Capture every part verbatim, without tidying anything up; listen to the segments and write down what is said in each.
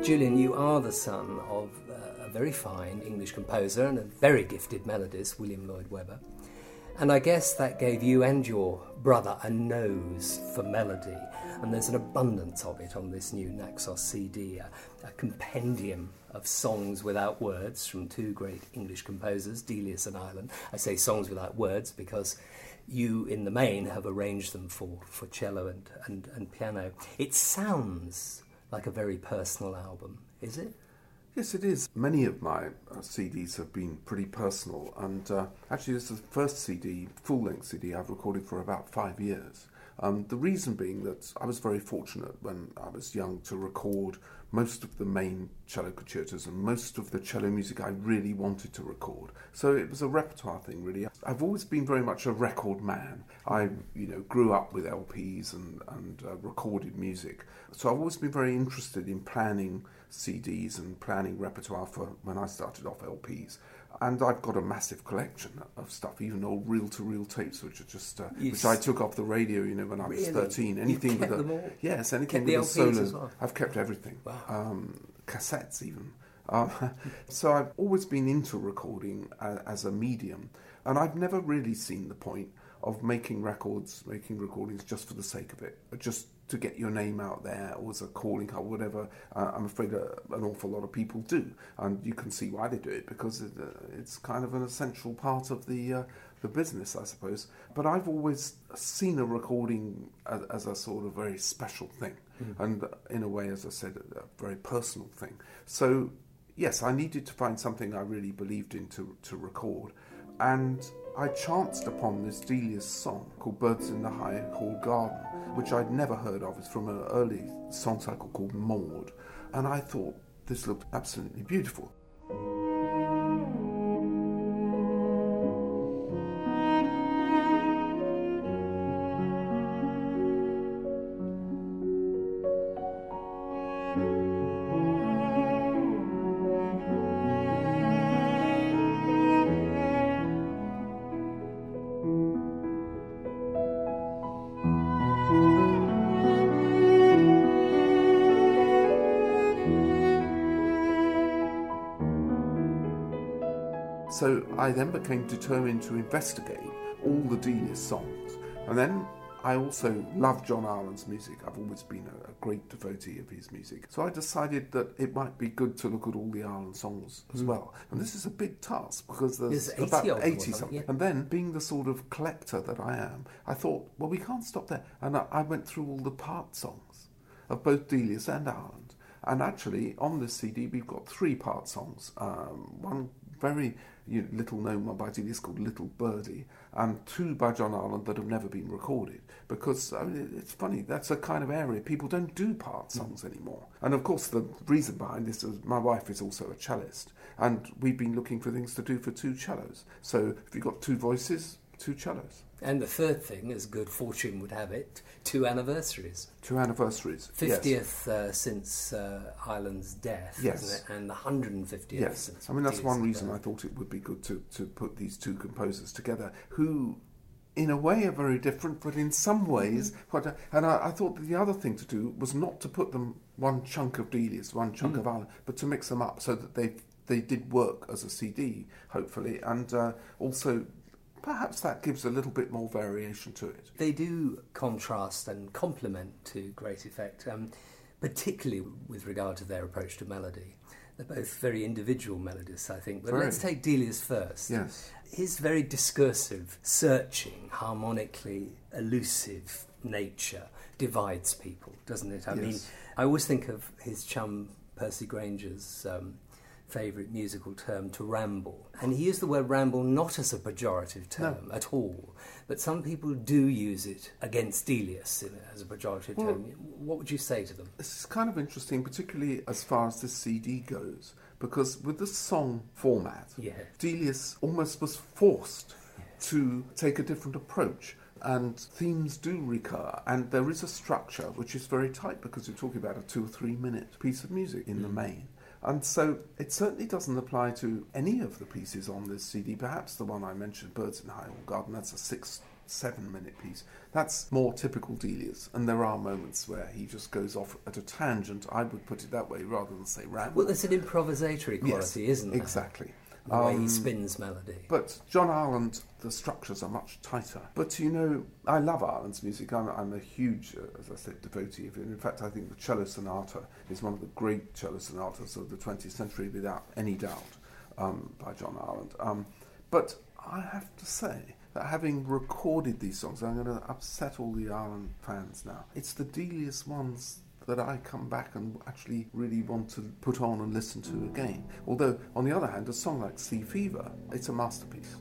Julian, you are the son of uh, a very fine English composer and a very gifted melodist, William Lloyd Webber. And I guess that gave you and your brother a nose for melody. And there's an abundance of it on this new Naxos C D, a, a compendium of songs without words from two great English composers, Delius and Ireland. I say songs without words because you, in the main, have arranged them for, for cello and, and, and piano. It sounds like a very personal album, is it? Yes, it is. Many of my uh, C Ds have been pretty personal, and uh, actually this is the first C D, full-length C D, I've recorded for about five years. Um, the reason being that I was very fortunate when I was young to record most of the main cello concertos and most of the cello music I really wanted to record. So it was a repertoire thing, really. I've always been very much a record man. I, you know, grew up with L Ps and, and uh, recorded music. So I've always been very interested in planning C Ds and planning repertoire for when I started off L Ps. And I've got a massive collection of stuff, even old reel-to-reel tapes, which are just uh, which I took off the radio, you know, when I was really? thirteen. Anything You've kept with a them all? yes, anything Kept with the a L Ps solo. as well? I've kept everything. Wow. Um, cassettes even. Um, so I've always been into recording uh, as a medium, and I've never really seen the point of making records, making recordings just for the sake of it, just to get your name out there or as a calling card, whatever. Uh, I'm afraid uh, an awful lot of people do, and you can see why they do it, because it, uh, it's kind of an essential part of the uh, the business, I suppose. But I've always seen a recording as, as a sort of very special thing, mm. and in a way, as I said, a, a very personal thing. So yes, I needed to find something I really believed in to, to record, and I chanced upon this Delius song called Birds in the High Hall Garden, which I'd never heard of. It's from an early song cycle called Maud, and I thought this looked absolutely beautiful. So I then became determined to investigate all the Delius songs. And then I also love John Ireland's music. I've always been a, a great devotee of his music. So I decided that it might be good to look at all the Ireland songs as mm. well. And this is a big task because there's, there's about eighty something. Yeah. And then, being the sort of collector that I am, I thought, well, we can't stop there. And I, I went through all the part songs of both Delius and Ireland. And actually, on this C D, we've got three part songs. Um, one very you know, little known one by Delius called Little Birdie, and two by John Ireland that have never been recorded. Because, I mean, it's funny, that's a kind of area people don't do part songs mm. anymore. And of course, the reason behind this is my wife is also a cellist, and we've been looking for things to do for two cellos. So if you've got two voices, two cellos. And the third thing, as good fortune would have it, two anniversaries. Two anniversaries, fiftieth yes. uh, since uh, Ireland's death, yes. isn't it? And the one hundred fiftieth yes. since... I mean, that's one reason death. I thought it would be good to, to put these two composers together, who, in a way, are very different, but in some ways... Mm-hmm. And I, I thought that the other thing to do was not to put them one chunk of Delius, one chunk mm. of Ireland, but to mix them up so that they they did work as a C D, hopefully, and uh, also... Perhaps that gives a little bit more variation to it. They do contrast and complement to great effect, um, particularly with regard to their approach to melody. They're both very individual melodists, I think. But very. Let's take Delius first. Yes. His very discursive, searching, harmonically elusive nature divides people, doesn't it? I yes. mean, I always think of his chum Percy Granger's um, favourite musical term, to ramble. And he used the word ramble not as a pejorative term no. at all, but some people do use it against Delius in, as a pejorative well, term. What would you say to them? This is kind of interesting, particularly as far as this C D goes, because with the song format, yeah. Delius almost was forced yes. to take a different approach. And themes do recur, and there is a structure which is very tight because you're talking about a two or three minute piece of music in mm. the main. And so it certainly doesn't apply to any of the pieces on this C D. Perhaps the one I mentioned, Birds in the High Hall Garden, that's a six seven-minute piece. That's more typical Delius, and there are moments where he just goes off at a tangent. I would put it that way rather than say ramble. Well, there's an improvisatory quality, yes, isn't there? Exactly. The way Um, he spins melody. But John Ireland, the structures are much tighter. But, you know, I love Ireland's music. I'm, I'm a huge, uh, as I said, devotee of it. In fact, I think the Cello Sonata is one of the great cello sonatas of the twentieth century, without any doubt, um, by John Ireland. Um, but I have to say that having recorded these songs, I'm going to upset all the Ireland fans now, it's the Delius ones that I come back and actually really want to put on and listen to again. Although, on the other hand, a song like Sea Fever, it's a masterpiece.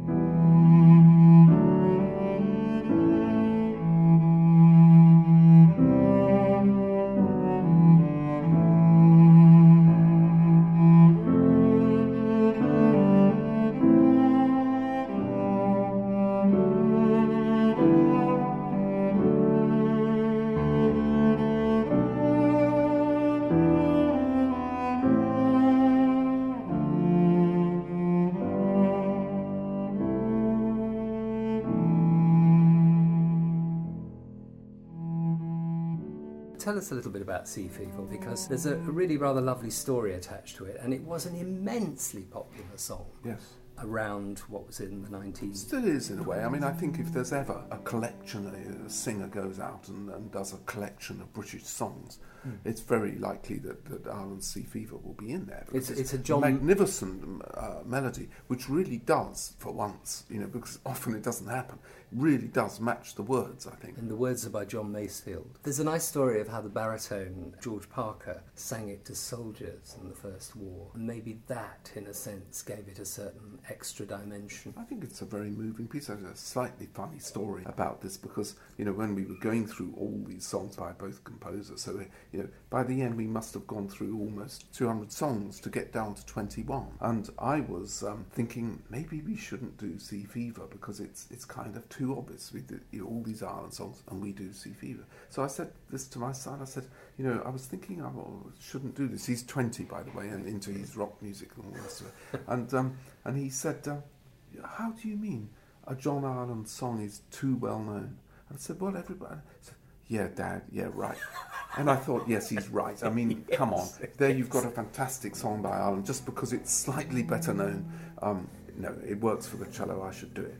Tell us a little bit about Sea Fever, because there's a, a really rather lovely story attached to it, and it was an immensely popular song. Yes. Around what was in the nineties. Still is, in a way. I mean, I think if there's ever a collection, a, a singer goes out and, and does a collection of British songs, mm. it's very likely that, that Ireland's Sea Fever will be in there. It's, it's, it's a John... magnificent uh, melody, which really does, for once, you know, because often it doesn't happen, really does match the words, I think. And the words are by John Masefield. There's a nice story of how the baritone George Parker sang it to soldiers in the First War. And maybe that, in a sense, gave it a certain extra dimension. I think it's a very moving piece. There's a slightly funny story about this because, you know, when we were going through all these songs by both composers, so, you know, by the end we must have gone through almost two hundred songs to get down to twenty-one. And I was um, thinking maybe we shouldn't do Sea Fever because it's it's kind of too obvious. We do, you know, all these Ireland songs and we do Sea Fever. So I said this to my son. I said, you know, I was thinking I shouldn't do this. He's twenty, by the way, and into his rock music and all the rest of it. And, um, and he said, uh, how do you mean a John Ireland song is too well known? And I said, well, everybody... I said, yeah, Dad, yeah, right. And I thought, yes, he's right. I mean, yes, come on. There you've got a fantastic song by Ireland. Just because it's slightly better known, um, no, it works for the cello, I should do it.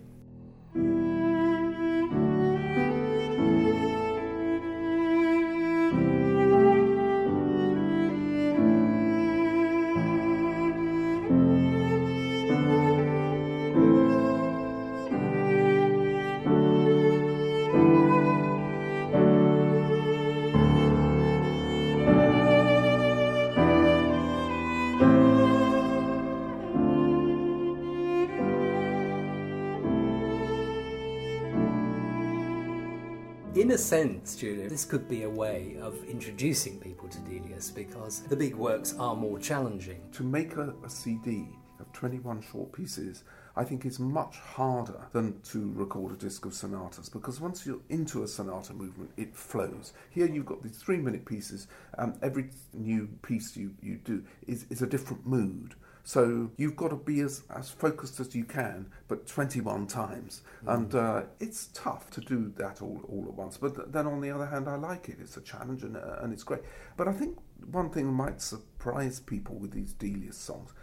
In a sense, Julia, this could be a way of introducing people to Delius because the big works are more challenging. To make a, a C D of twenty-one short pieces, I think is much harder than to record a disc of sonatas because once you're into a sonata movement, it flows. Here you've got these three-minute pieces, and every new piece you, you do is, is a different mood. So you've got to be as, as focused as you can, but twenty-one times. Mm. And uh, it's tough to do that all, all at once. But th- then on the other hand, I like it. It's a challenge and, uh, and it's great. But I think one thing might surprise people with these Delius songs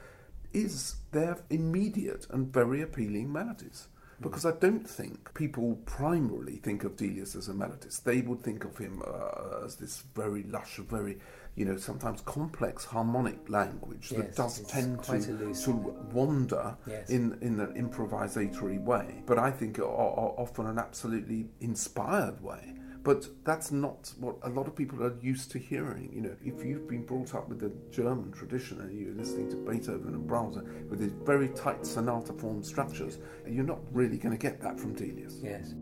is their immediate and very appealing melodies. Because I don't think people primarily think of Delius as a melodist. They would think of him uh, as this very lush, very, you know, sometimes complex harmonic language that yes, does tend to, to wander yes. in, in an improvisatory way. But I think are, are often an absolutely inspired way. But that's not what a lot of people are used to hearing. You know, if you've been brought up with the German tradition and you're listening to Beethoven and Brahms with these very tight sonata form structures, you're not really going to get that from Delius. Yes.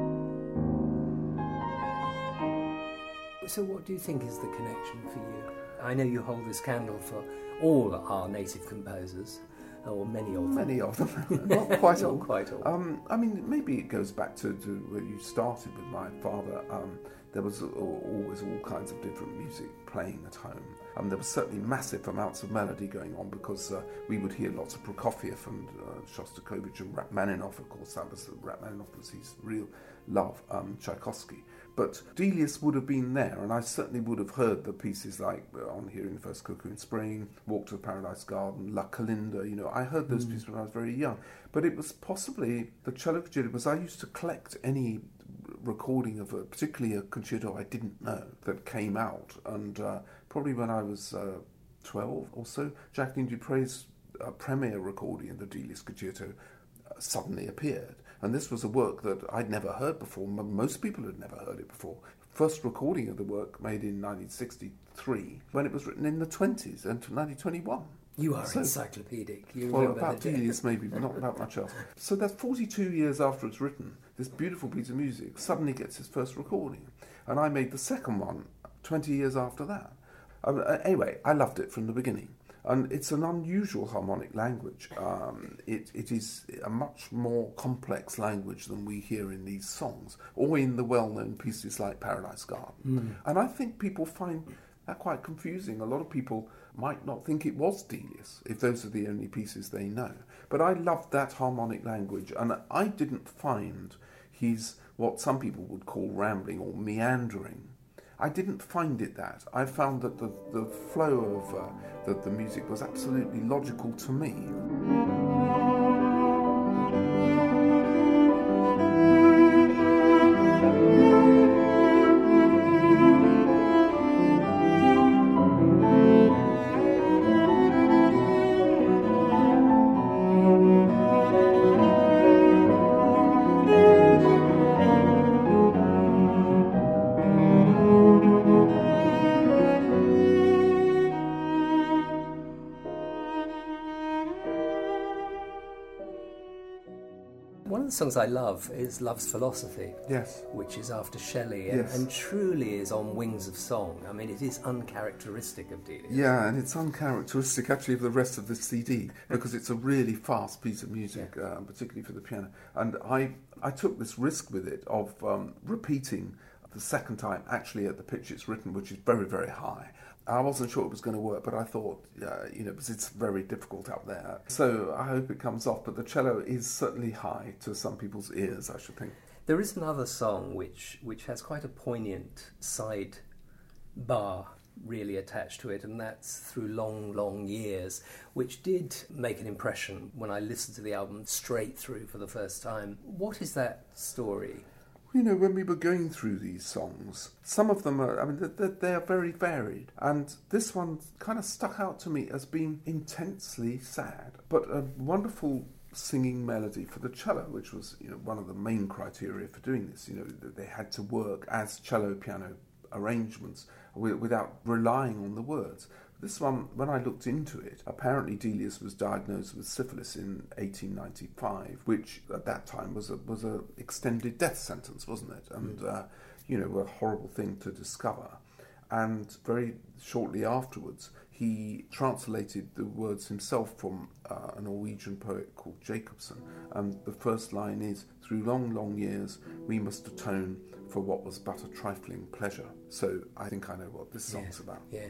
So what do you think is the connection for you? I know you hold this candle for all our native composers, or many of them. Many of them, not quite all. Not quite all. Um, I mean, maybe it goes back to, to where you started with my father. Um, there was always all kinds of different music playing at home. Um, there was certainly massive amounts of melody going on because uh, we would hear lots of Prokofiev and uh, Shostakovich and Rachmaninoff. Of course, that was Rachmaninoff was his real love. Um, Tchaikovsky. But Delius would have been there, and I certainly would have heard the pieces like uh, On Hearing the First Cuckoo in Spring, Walk to the Paradise Garden, La Calinda. You know, I heard those mm. pieces when I was very young. But it was possibly the cello concerto, because I used to collect any recording of a, particularly a concerto I didn't know that came out, and uh, probably when I was uh, twelve or so, Jacqueline Dupre's uh, premiere recording of the Delius concerto uh, suddenly appeared. And this was a work that I'd never heard before. Most people had never heard it before. First recording of the work made in nineteen sixty-three, when it was written in the twenties, and nineteen twenty-one. You are so, encyclopedic. You well, remember about the Delius maybe, but not about much else. So that's forty-two years after it's written. This beautiful piece of music suddenly gets its first recording. And I made the second one twenty years after that. Um, anyway, I loved it from the beginning. And it's an unusual harmonic language. Um, it, it is a much more complex language than we hear in these songs, or in the well-known pieces like Paradise Garden. Mm. And I think people find that quite confusing. A lot of people might not think it was Delius, if those are the only pieces they know. But I loved that harmonic language, and I didn't find his, what some people would call rambling or meandering. I didn't find it that. I found that the, the flow of uh, the, the music was absolutely logical to me. One of the songs I love is Love's Philosophy, yes, which is after Shelley, and, yes. and truly is on wings of song. I mean, it is uncharacteristic of Delius. Yeah, and it's uncharacteristic actually of the rest of the C D, because it's a really fast piece of music, yeah. uh, particularly for the piano. And I, I took this risk with it of um, repeating the second time actually at the pitch it's written, which is very, very high. I wasn't sure it was going to work, but I thought, uh, you know, because it's very difficult out there. So I hope it comes off, but the cello is certainly high to some people's ears, I should think. There is another song which, which has quite a poignant side bar really attached to it, and that's Through Long, Long Years, which did make an impression when I listened to the album straight through for the first time. What is that story? You know, when we were going through these songs, some of them are, I mean, they, they are very varied. And this one kind of stuck out to me as being intensely sad, but a wonderful singing melody for the cello, which was, you know, one of the main criteria for doing this. You know, they had to work as cello-piano arrangements without relying on the words. This one, when I looked into it, apparently Delius was diagnosed with syphilis in eighteen ninety-five, which at that time was a was a extended death sentence, wasn't it? And mm. uh, you know, a horrible thing to discover. And very shortly afterwards, he translated the words himself from uh, a Norwegian poet called Jacobsen. And the first line is, "Through long, long years, we must atone for what was but a trifling pleasure." So I think I know what this song's yes. about. Yes.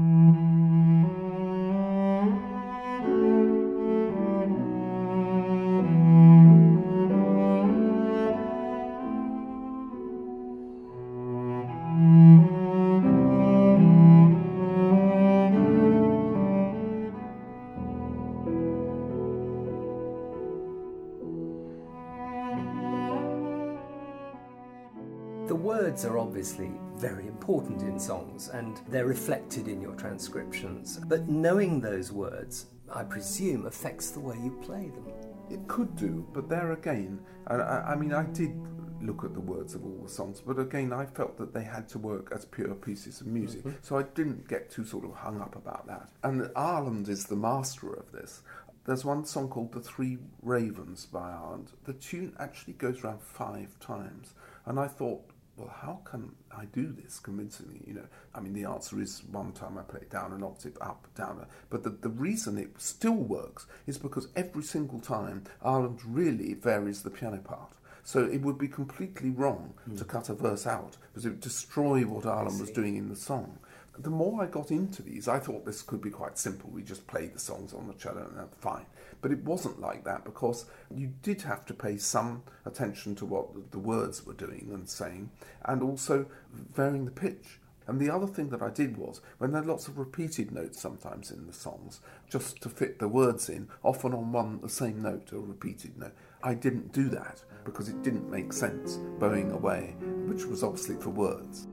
The words are obviously very important in songs, and they're reflected in your transcriptions. But knowing those words, I presume, affects the way you play them. It could do, but there again, I, I mean, I did look at the words of all the songs, but again, I felt that they had to work as pure pieces of music, mm-hmm. so I didn't get too sort of hung up about that. And Ireland is the master of this. There's one song called The Three Ravens by Ireland. The tune actually goes around five times, and I thought, well, how can I do this convincingly? You know, I mean, the answer is one time I play it down an octave, up, down. But the, the reason it still works is because every single time Ireland really varies the piano part. So it would be completely wrong mm. to cut a verse out, because it would destroy what Ireland was doing in the song. The more I got into these, I thought this could be quite simple. We just played the songs on the cello and that's fine. But it wasn't like that, because you did have to pay some attention to what the words were doing and saying, and also varying the pitch. And the other thing that I did was, when there are lots of repeated notes sometimes in the songs, just to fit the words in, often on one the same note, a repeated note, I didn't do that because it didn't make sense, bowing away, which was obviously for words.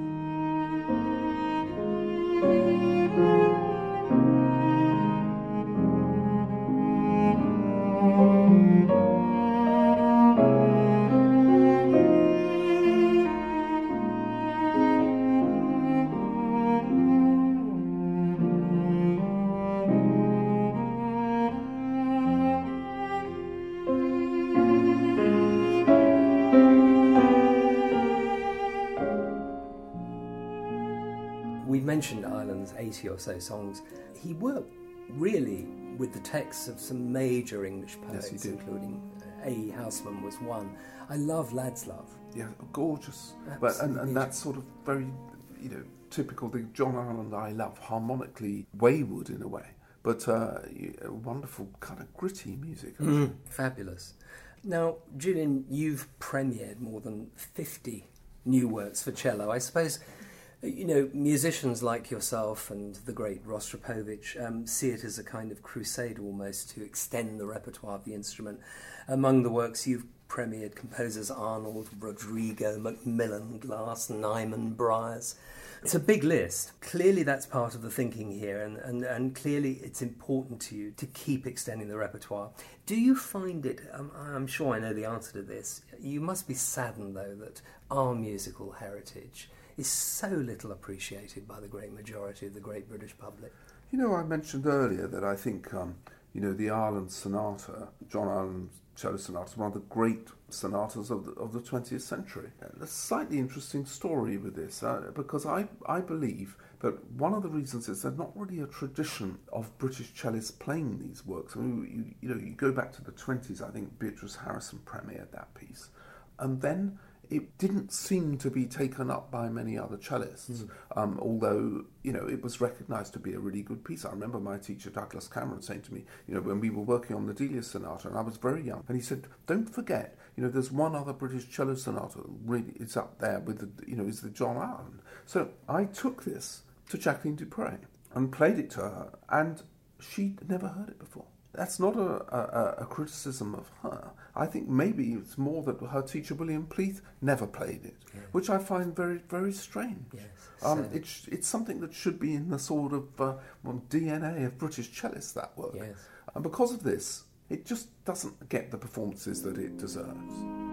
We've mentioned Ireland's eighty or so songs. He worked really with the texts of some major English poets, yes, he did. Including A E Houseman was one. I love Lad's Love. Yeah, gorgeous. But and, and that's sort of very, you know, typical, the John Ireland I love, harmonically wayward in a way, but uh, wonderful kind of gritty music. Mm, fabulous. Now, Julian, you've premiered more than fifty new works for cello. I suppose, you know, musicians like yourself and the great Rostropovich um, see it as a kind of crusade almost to extend the repertoire of the instrument. Among the works you've premiered, composers Arnold, Rodrigo, Macmillan, Glass, Nyman, Bryars. It's a big list. Clearly that's part of the thinking here, and, and, and clearly it's important to you to keep extending the repertoire. Do you find it, um, I'm sure I know the answer to this, you must be saddened though that our musical heritage is so little appreciated by the great majority of the great British public? You know, I mentioned earlier that I think, um, you know, the Ireland Sonata, John Ireland's cello sonata, is one of the great sonatas of the, of the twentieth century. And a slightly interesting story with this, uh, because I, I believe that one of the reasons is there's not really a tradition of British cellists playing these works. I mean, you, you know, you go back to the twenties, I think Beatrice Harrison premiered that piece. And then it didn't seem to be taken up by many other cellists, mm. um, although, you know, it was recognised to be a really good piece. I remember my teacher, Douglas Cameron, saying to me, you know, when we were working on the Delius Sonata, and I was very young, and he said, don't forget, you know, there's one other British cello sonata, really, it's up there with the, you know, is the John Ireland. So I took this to Jacqueline du Pré and played it to her, and she'd never heard it before. That's not a, a, a criticism of her. I think maybe it's more that her teacher, William Pleath, never played it, yeah. which I find very, very strange. Yes, um, it's, it's something that should be in the sort of uh, well, D N A of British cellists, that work. Yes. And because of this, it just doesn't get the performances that it deserves.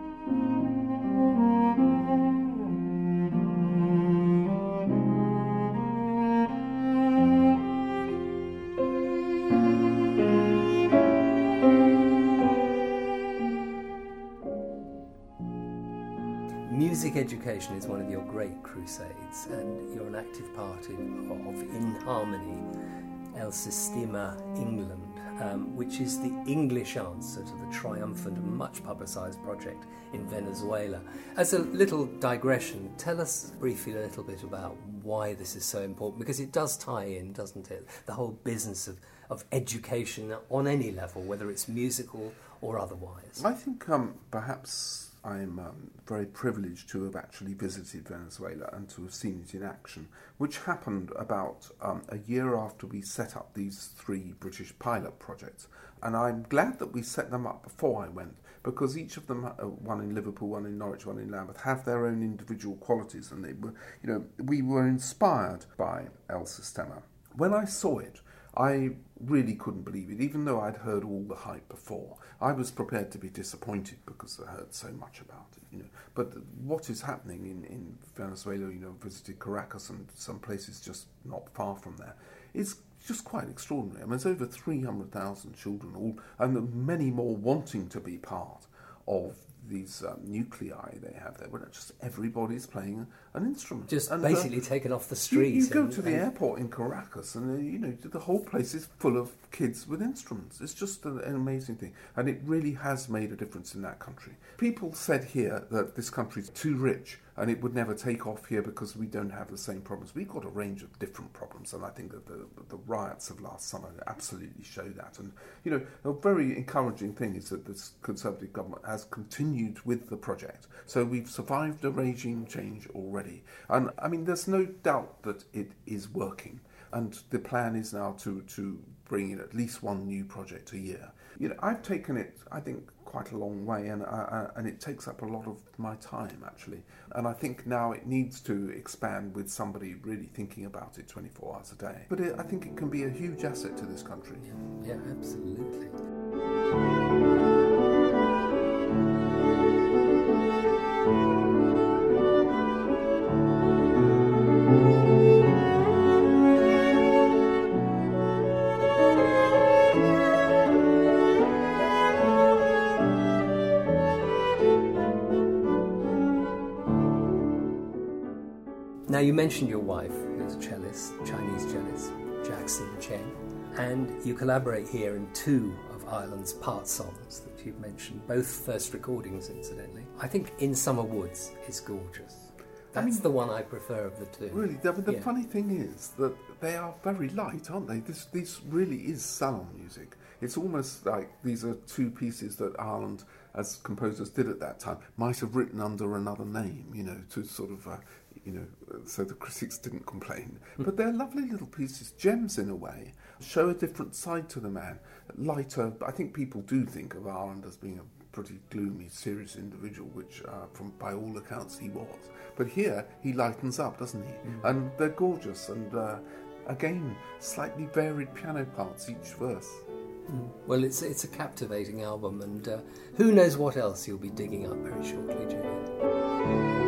Music education is one of your great crusades, and you're an active part of, of In Harmony, El Sistema England, um, which is the English answer to the triumphant and much publicised project in Venezuela. As a little digression, tell us briefly a little bit about why this is so important, because it does tie in, doesn't it, the whole business of, of education on any level, whether it's musical or otherwise. I think um, perhaps I'm um, very privileged to have actually visited Venezuela and to have seen it in action, which happened about um, a year after we set up these three British pilot projects. And I'm glad that we set them up before I went, because each of them, uh, one in Liverpool, one in Norwich, one in Lambeth, have their own individual qualities, and they were, you know, we were inspired by El Sistema. When I saw it, I really couldn't believe it, even though I'd heard all the hype before. I was prepared to be disappointed because I heard so much about it, you know. But what is happening in, in Venezuela, you know, visited Caracas and some places just not far from there, is just quite extraordinary. I mean, there's over three hundred thousand children, all, and many more wanting to be part of these um, nuclei they have there, where just everybody's playing an instrument. Just and, basically uh, taken off the street. You, you go and, to the and airport in Caracas, and uh, you know the whole place is full of kids with instruments. It's just an, an amazing thing, and it really has made a difference in that country. People said here that this country's too rich and it would never take off here because we don't have the same problems. We've got a range of different problems, and I think that the, the riots of last summer absolutely show that. And, you know, a very encouraging thing is that this Conservative government has continued with the project. So we've survived a regime change already. And, I mean, there's no doubt that it is working. And the plan is now to, to bring in at least one new project a year. You know, I've taken it, I think, quite a long way, and uh, and it takes up a lot of my time, actually. And I think now it needs to expand with somebody really thinking about it twenty-four hours a day. But it, I think it can be a huge asset to this country. Yeah, yeah, absolutely. Now, you mentioned your wife, who's a cellist, Chinese cellist, Jackson Chen, and you collaborate here in two of Ireland's part songs that you've mentioned, both first recordings, incidentally. I think In Summer Woods is gorgeous. That's I mean, the one I prefer of the two. Really, the, the yeah. funny thing is that they are very light, aren't they? This, this really is salon music. It's almost like these are two pieces that Ireland, as composers did at that time, might have written under another name, you know, to sort of... Uh, you know, so the critics didn't complain. But they're lovely little pieces, gems in a way, show a different side to the man, lighter. I think people do think of Ireland as being a pretty gloomy, serious individual, which, uh, from by all accounts, he was. But here, he lightens up, doesn't he? Mm. And they're gorgeous, and uh, again, slightly varied piano parts each verse. Mm. Well, it's it's a captivating album, and uh, who knows what else you'll be digging up very shortly, Julian.